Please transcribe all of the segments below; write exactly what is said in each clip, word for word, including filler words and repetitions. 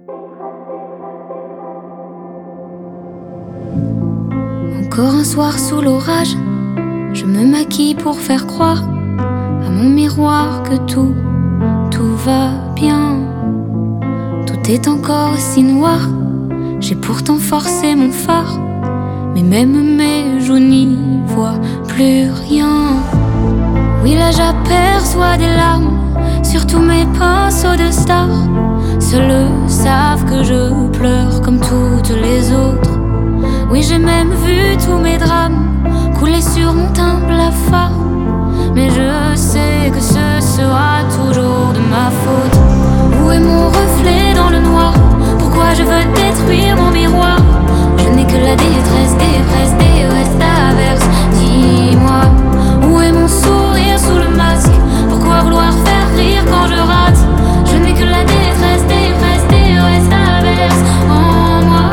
Encore un soir sous l'orage, je me maquille pour faire croire à mon miroir que tout, tout va bien. Tout est encore si noir, j'ai pourtant forcé mon phare, mais même mes joues n'y voient plus rien. Oui, là j'aperçois des larmes sur tous mes pinceaux de stars. Seuls savent que je pleure comme toutes les autres. Oui, j'ai même vu tous mes drames couler sur mon teint blafard. Mais je sais que ce sera toujours de ma faute. Où est mon reflet dans le noir? Pourquoi je veux détruire mon miroir? Je n'ai que la détresse, détresse, détresse, d'averse. Dis-moi, où est mon sourire sous le masque? Pourquoi vouloir faire rire quand je rate? Je n'ai que la détresse, détresse, détresse, d'averse en moi.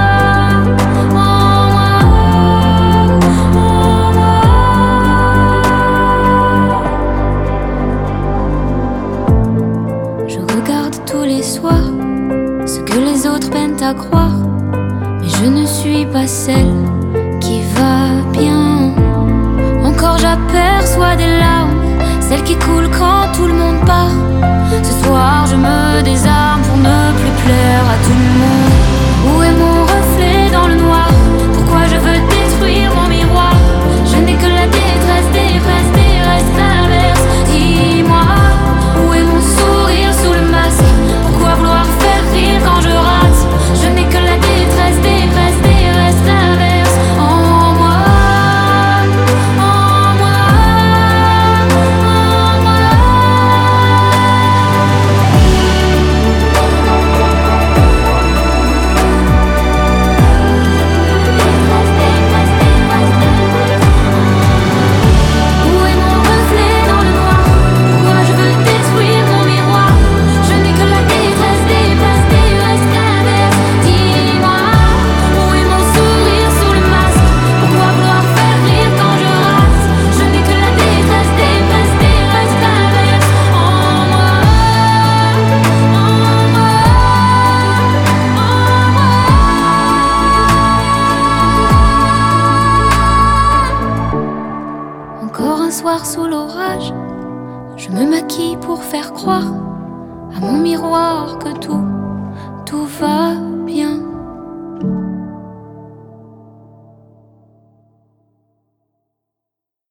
Ce que les autres peinent à croire, mais je ne suis pas celle qui va bien. Encore j'aperçois des larmes, celles qui coulent quand tout le monde part. Ce soir je me désarme pour ne plus plaire à tout le monde. Où est mon reflet dans le noir? Pourquoi je veux détruire mon miroir? Je n'ai que la détresse, détresse, détresse, traverse. Dis-moi, où est mon sourire sous le masque? Pourquoi vouloir faire rire quand je rate? Je n'ai que la détresse, détresse, détresse, traverse en moi, en moi, en moi. Où est mon reflet dans le noir? Pourquoi je veux détruire mon miroir? Je n'ai que la détresse, détresse, détresse, traverse. Dis-moi, où est mon sourire sous le masque? Pourquoi vouloir faire rire quand je rate? Je n'ai que la détresse, détresse, détresse, traverse en moi, en moi, en moi. Encore un soir sous l'orage, je me maquille pour faire croire à mon miroir que tout, tout va